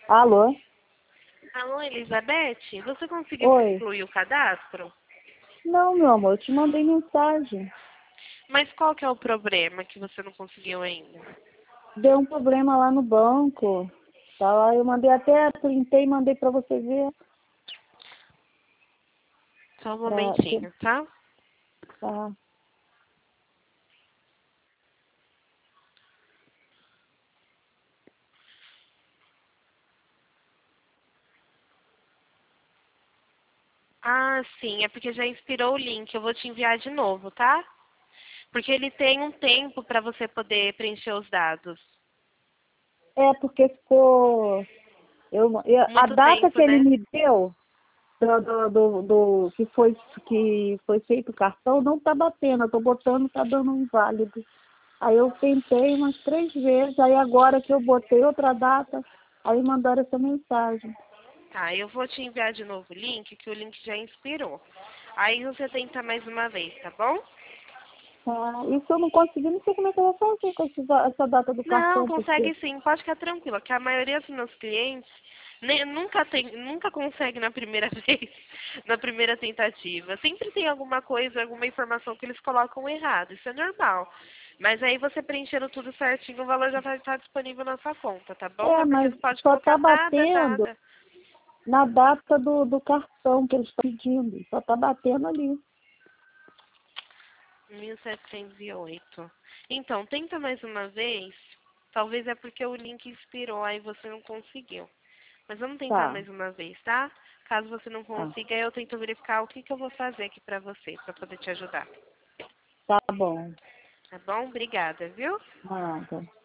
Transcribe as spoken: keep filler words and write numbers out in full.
Alô? Alô, Elizabeth? Você conseguiu Oi. concluir o cadastro? Não, meu amor, eu te mandei mensagem. Mas qual que é o problema que você não conseguiu ainda? Deu um problema lá no banco. Tá lá, eu mandei até, printei e mandei pra você ver. Só um Pra, momentinho, tá? tá. Ah, sim, é porque já expirou o link. Eu vou te enviar de novo, tá? Porque ele tem um tempo para você poder preencher os dados. É, porque ficou... Eu, eu, a Muito data que tempo, ele né? me deu, do, do, do, do- que, foi, que foi feito o cartão, não tá batendo. Eu tô botando, tá dando um inválido. Aí eu tentei umas três vezes, aí agora que eu botei outra data, aí mandaram essa mensagem. Tá, eu vou te enviar de novo o link, que o link já expirou. Aí você tenta mais uma vez, tá bom? Ah, isso eu não consegui, não sei como é que eu vou fazer com esse da- essa data do Não, cartão, porque... consegue sim, pode ficar tranquila, que a maioria dos meus clientes nem- nunca tem, nunca consegue na primeira vez, na primeira tentativa. Sempre tem alguma coisa, alguma informação que eles colocam errado, isso é normal. Mas aí você preenchendo tudo certinho, o valor já vai estar disponível na sua conta, tá bom? É É, porque mas não pode só colocar tá nada, batendo nada. na data do, do cartão que eles estão pedindo. Só tá batendo ali. mil setecentos e oito. Então, tenta mais uma vez. Talvez é porque o link expirou, aí você não conseguiu. Mas vamos tentar Tá, mais uma vez, tá? Caso você não tá. consiga, eu tento verificar o que, que eu vou fazer aqui pra você, pra poder te ajudar. Tá bom. Tá bom? Obrigada, viu? Nada.